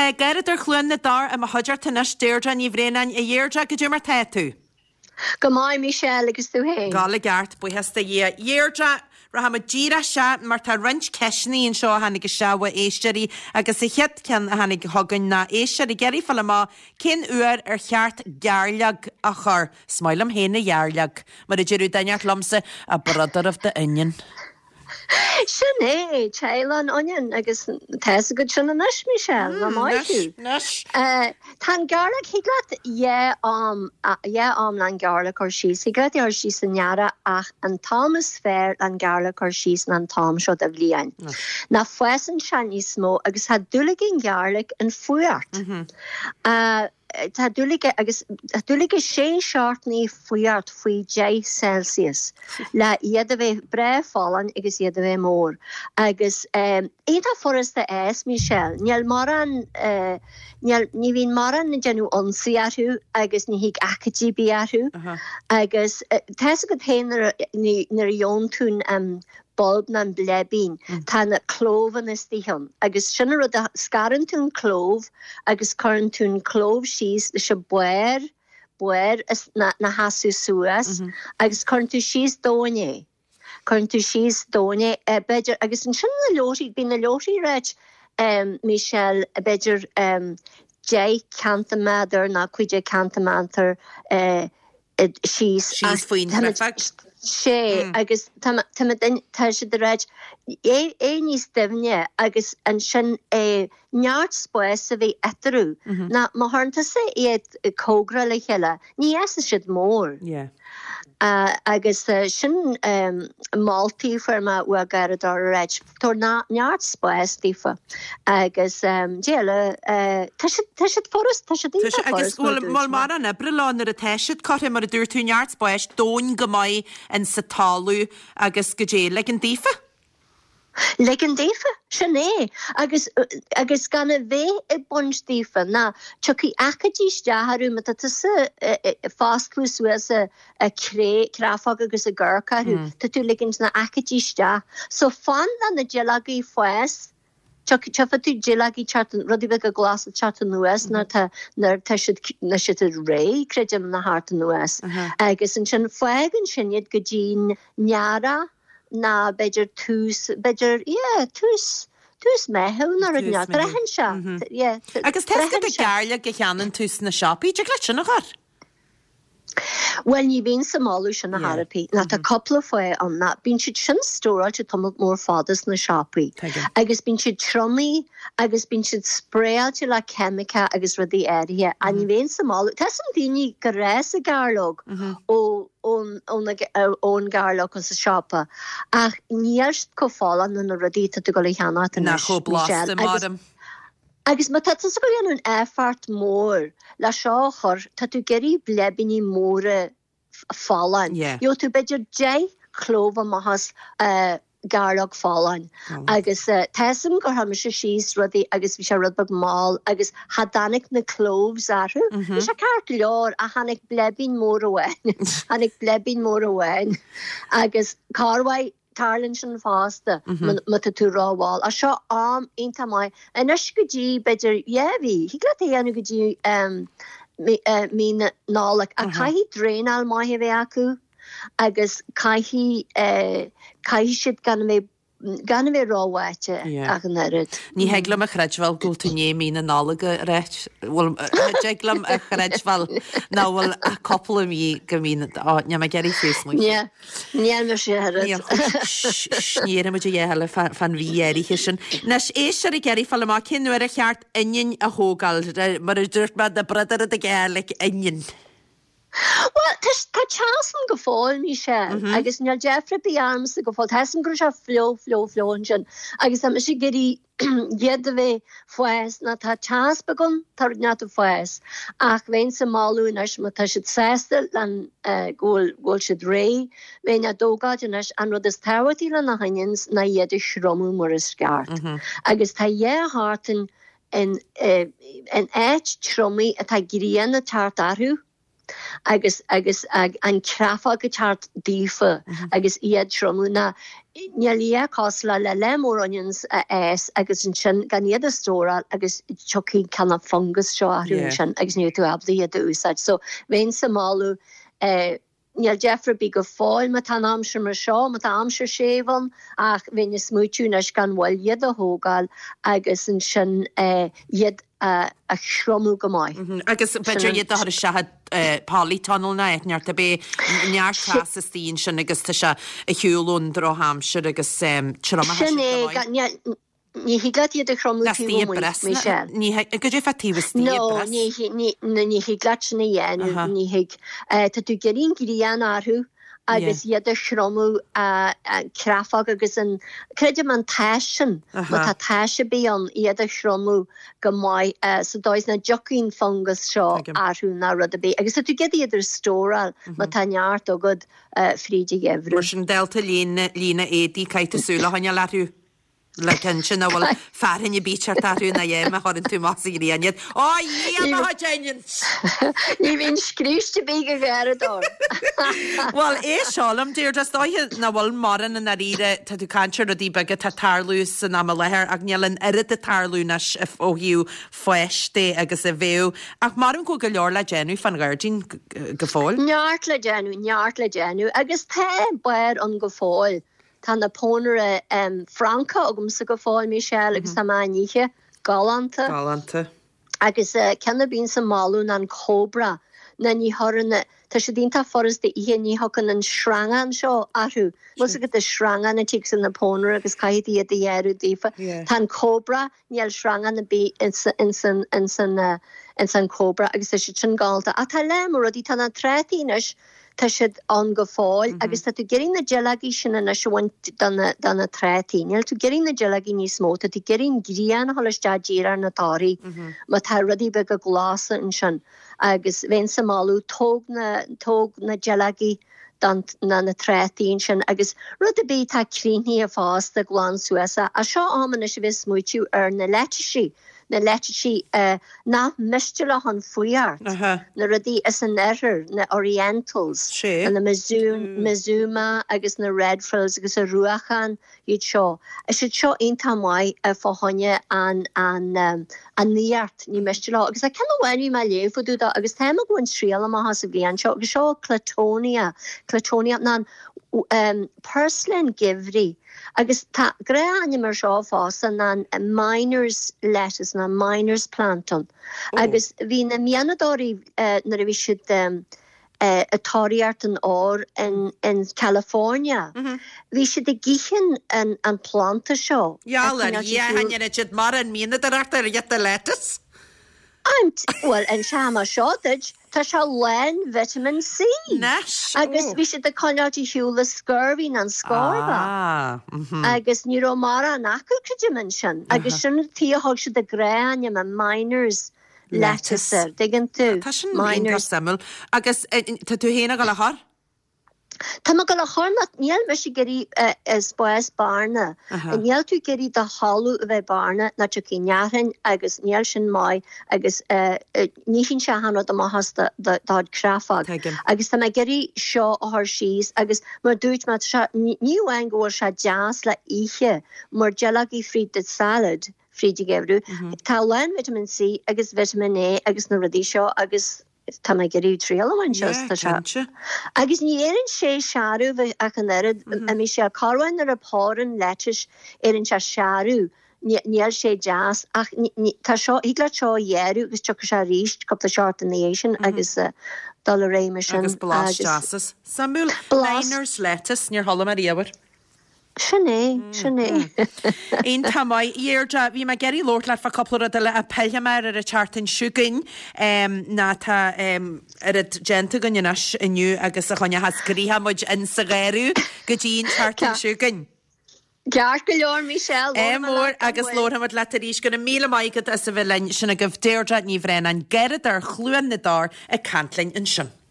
Geidir chluin na dar a hodjar tan steirja ní bhrénain a dhéirja go dú mar tú. Go mai Michelle agus tú hé. Gala gart bu hesta dhéirja ra ha ddíra se mar tá rint ceisnaí an seo hanig go seha éisteirí agus I chead cin a hanig hagann na éisteirí geirí fall má cin uair ar cheart gearleag a chur smailm héna gearleag mar a dúrú daineart lomsa a brother of the onion. Sinné Chélan onion agus te go sinna nus Michelle na mai tú. Tá garlag higlat am lan garlag or she's higlat or she's nyara ach an Thomas Fair an garlag or she's an Tom shot of lian. Na fuesan shani smo agus had duligin garlag and fuart. Tá dúlige sé seartnaí fuart faoi 10 Celsius le iad a bheith bre fálan agus iad a bheith mór. Agus éta forasta Michelle, níl ní bhín maran na genú onsaí arthú agus ní hiag acadí bí arthú. Agus teas go héanaar nar ion tún bulb na blebín tá na clóvan is tíhan agus sinna rud a scaran tún clóv agus caran tún clóv síos le se buir is na hasú suas agus caran tú síos dóine beidir agus an sinna lóí bí na lóí reit Michelle beidir J canta madidir na cuide canta mantar síos faoin sé agus tá sé de réid é níos defne agus an sin neart spóis a bhí etarú na má háanta sé iad cógra le chéile ní as siad mór agus sin maltaí forma ua garad ar réid tór neart spóis tífa agus déile tá siad forras tá siad agus má mar an ebrelán ar a teisiid cothe mar a dúir tú neart spóis dóin go mai an sa talú agus go dé le an dífa? Le an dífa, sinné, agus gan a bheith I bunch dífa, na, tuci acadís deharú, ma tá sa fastclú suas a crafag agus a gurcarú, tá tú ligins na acadís de. So fan na gelagaí fues, Chafa tú gelagi chatan rudi beg a glas chatan nuas na siad ré credum na hart nuas agus an sin fuegan sinniad go dín neara na beidir tús mehu na rudneart brehan se agus te go gearle go cheanan tús na shopí de le sin nach Well, ní bhín somáú sin na Harapí, na tá coppla foioi an na bín siad sin stóráil te tomult mór fadas na shopí. Agus bín siad tromaí, agus bín siad spréalte le chemica agus rudí éirithe, a ní bhín somáú. Tá an daoine go réis a garlóg ón garlóg as a shoppa, ach níarst có fálan na rudíta tú go le cheanna na choblasta madam. Agus ma tá go anún effort mór le seo chur tá tú geirí blebinní móra fálan. Jo tú beidir 10 clóva mahas garlog fálan. Agus tesim gur ha se síos rudí agus bhí se rudbag máil agus hadannic na clóvs arú. Bhí se ceart leor a hanig blebin mór ahhain. Agus carhaid Tarlin sin fásta ma tú ráháil a seo am inta mai an is go dtí beidir hí hí anu go dtí mí nálaach a caihí dréinál maithe bheith acu agus caihí siad gan bheith ráhhaite ach an erid. Ní heglam a chreidhil gúil tú néí na nálaga réit bhfuil deglam a chreidhil ná bhfuil a coppla mí go mí ne me geirí fés mu. Níl mar Sníar mu dhéile fan bhí éirithe sin. Nes éis ar I geirí fall má cinúir a cheart inin a hógáil mar a dúirt me de bradar a ggéala inin. Well, tá chasan go fáil Michelle, agus níl Jeffrey B. Arms go fáil, thesan gur se fló sin, agus am si geirí iad a bheith fues na tá chas begun tar neat a fues, ach bhéin sa máú nes ma tá siad séstal lan ggóil siad ré, bhéin a dógáid nes an rud is táhairtí le na hainins na iad a shromú mar is sceart. Agus tá hartan an éit tromi a tá grían na tart arú, agus an crafa go teart dífa agus iad tromú na Nília cosla le lemór onions agus an sin gan iad a stóra agus chocí canna fungus seo ahrún sin agus níú tú ablaí a úsáid. So bhéin sa málu Níl Jeffrey bí go fáil mat an amsir mar seo, mat amsir sévan ach vinne smútúnes gan bhil iad a hógáil agus an sin iad a chromú go mai. Agus beidir iad a se polytunnel na neart a bé near clas tín sin agus tá se a hiúlún dro hamsir agus Ní hi glad iad a chromú Michelle. Ní go dé fatíwas No, ní hi glad sinna dhéanú, ní hi tá tú gerín grían arthú agus iad a chromú crafag agus an creidir man taisin, ma tá taise bíon iad a chromú go mai sa dóis na jocín fungus seo arthú na rud a bé. Agus tú gedi iad ar stóral ma tá neart o god frídi gefru. Mar sin delta lína édí caiite súla hainne larú. Le sin a bhfuil fearhinne bíteart arú na dhéime chuann tú más í réaniad. Ní hín scríiste bí go bhéadá. Well, seálam dúir just dóthe na bhfuil maran na ríre tá tú cantir a dí begad tá tarlús san am lethir ag nealan irid a tarlúnas ó hiú foiiste agus a bhéú. Ach maran go leor le déanú fan gairdín go fáil? Neart le déanú, agus the bair an go fáil. Tá na pónere Franca agum sa go fáil Michelle agus samáníe galanta. Agus cena bín sa máún an cobra na ní horanna tá sé dínta forras de ihe ní hocan an srangan seo arú. Mus go de srangan na tí san na pónere agus caiidí a dhéú dífa. Tá cobra níl srangan na bí in san cobra agus sé sin galta. A tá lemor a dí tá na trétínes tá siad an go fáil, agus tá tú gerin na gelagí sinna na sehaint dan na trétí. Níl tú gerin na gelagí níos mó, tá tú gerin grían holistead dírar na tárí, ma tá rudí be go glása in sin. Agus bhéin sa máú tóg na gelagí na trétín sin, agus rud a bí tá críní a fásta glán Suasa, a seo ámanna se bhís múitiú ar na leitiisi. Na leitiisi na mistela an fuiart na rudí is an error na Orientals na Mizuma agus na Redfrills agus a ruachan iad seo. Is it seo einta mai a fáhanne an níart ní mistela agus a cenna bhainú mai léfudú da agus téime goin sríala má has a bhíon seo agus seo Clatonia na Purslin Givri. Agus tá gré aine mar seo fása na miners lettuce na miners planton. Agus bhí na mianadóí na bhí siad a táíart an ár in California. Bhí siad a gichin an planta seo. Jálan, haine siad mar an mianadart ar a lettuce? Well, an seama seáid tá se len vitamin C. Agus bhí si de conáiltí hiúla scurhí an scába. Agus ní mara an acu chuidimin sin. Agus sin tíothg si de gréine a miners lettuce diggin tú. Tá sin miners samil. Agus tá tú héna go le thar? Tá go le chorna níl me si geí spáis barna. Níl tú geí de hallú a bheith barna na tu nearan agus níl sin mai agus níhinn se hanna am hasta dád crafag. Agus tá me geí seo a th síos agus mar dúit mat níú ein ggóir se jazz le ihe mar gelagí fríd de salad frídi gefrú. Tá len vitamin C agus vitamin A agus na radí seo agus tá me geú tríalahain se. Agus ní éann sé searú bheith ach an erad a mí sé carhain ar a páran leis éann se searú níl sé jazz ach tá seo hígla seo dhéirú agus tu se ríist cop a seart in nation agus dal réime sin. Agus blás jazzas. Samuel miners lettuce níor hola mar íhar. Sinné. Ein tamai dhéirde bhí me geirí lórt le fa coppla le a peile mar ar a chartain siúgain ná tá ar a genta gannenas inniu agus a chuine has grítha muid in sa géirú go dtíon chartain siúgain. Gear go leor Michelle. Mór agus lóhamad le ríis gona míle maigad as a bhfuil sinna go bhdéirde ní bhréin an gead ar chluan na dár a cantlainn in sin.